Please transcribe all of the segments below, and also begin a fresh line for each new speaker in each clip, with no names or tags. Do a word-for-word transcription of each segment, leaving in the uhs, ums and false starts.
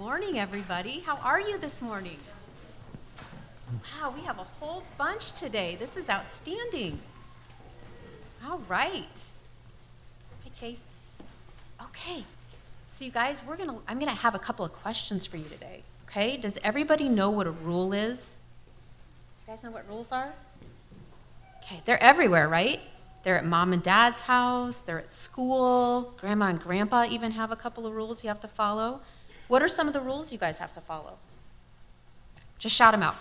morning, everybody. How are you this morning? Wow, we have a whole bunch today. This is outstanding. All right. Hi, Chase. Okay. So you guys, we're gonna. I'm gonna have a couple of questions for you today. Okay? Does everybody know what a rule is? You guys know what rules are? Okay, they're everywhere, right? They're at mom and dad's house. They're at school. Grandma and grandpa even have a couple of rules you have to follow. What are some of the rules you guys have to follow? Just shout them out.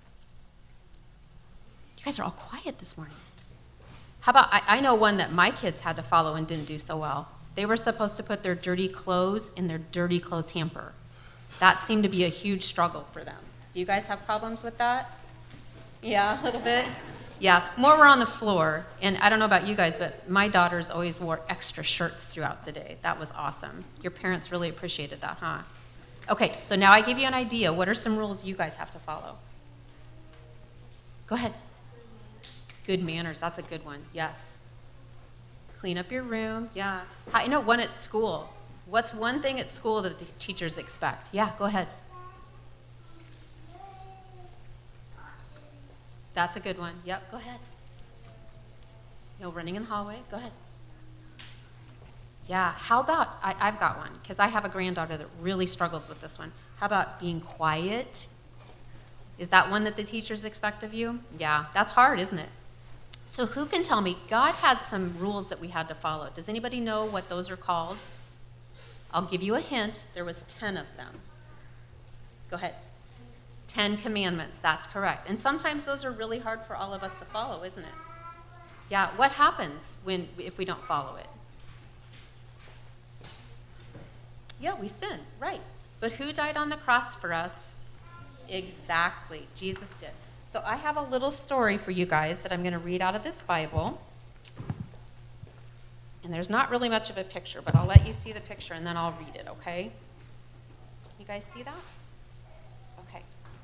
You guys are all quiet this morning. How about, I, I know one that my kids had to follow and didn't do so well. They were supposed to put their dirty clothes in their dirty clothes hamper. That seemed to be a huge struggle for them. Do you guys have problems with that? Yeah, a little bit. Yeah, more were on the floor. And I don't know about you guys, but my daughters always wore extra shirts throughout the day. That was awesome. Your parents really appreciated that, huh? Okay, so now I give you an idea. What are some rules you guys have to follow? Go ahead. Good manners, that's a good one, yes. Clean up your room, yeah. I know one at school. What's one thing at school that the teachers expect? Yeah, go ahead. That's a good one, yep, go ahead. No running in the hallway, go ahead. Yeah, how about, I, I've got one, because I have a granddaughter that really struggles with this one. How about being quiet? Is that one that the teachers expect of you? Yeah, that's hard, isn't it? So who can tell me, God had some rules that we had to follow. Does anybody know what those are called? I'll give you a hint, there was ten of them. Go ahead. Ten commandments, that's correct. And sometimes those are really hard for all of us to follow, isn't it? Yeah, what happens when if we don't follow it? Yeah, we sin, right. But who died on the cross for us? Exactly, Jesus did. So I have a little story for you guys that I'm going to read out of this Bible. And there's not really much of a picture, but I'll let you see the picture and then I'll read it, okay? You guys see that? Okay.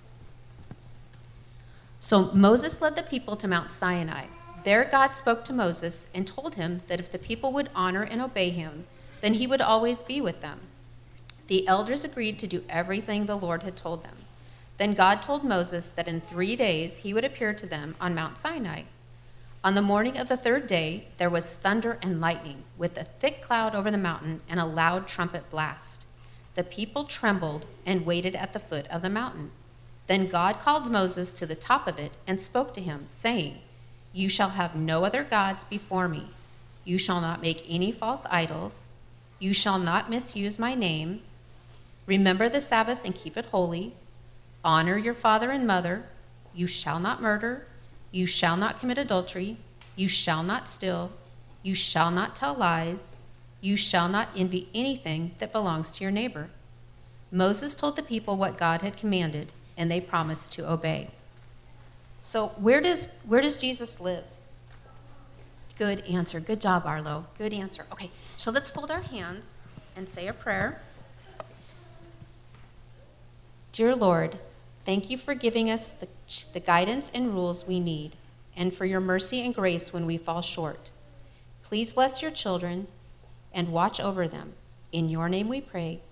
So Moses led the people to Mount Sinai. There God spoke to Moses and told him that if the people would honor and obey him, then he would always be with them. The elders agreed to do everything the Lord had told them. Then God told Moses that in three days he would appear to them on Mount Sinai. On the morning of the third day, there was thunder and lightning, with a thick cloud over the mountain and a loud trumpet blast. The people trembled and waited at the foot of the mountain. Then God called Moses to the top of it and spoke to him, saying, "You shall have no other gods before me. You shall not make any false idols. You shall not misuse my name. Remember the Sabbath and keep it holy. Honor your father and mother. You shall not murder. You shall not commit adultery. You shall not steal. You shall not tell lies. You shall not envy anything that belongs to your neighbor." Moses told the people what God had commanded, and they promised to obey. So where does, where does Jesus live? Good answer. Good job, Arlo. Good answer. Okay, so let's fold our hands and say a prayer. Dear Lord, thank you for giving us the, the guidance and rules we need, and for your mercy and grace when we fall short. Please bless your children and watch over them. In your name we pray.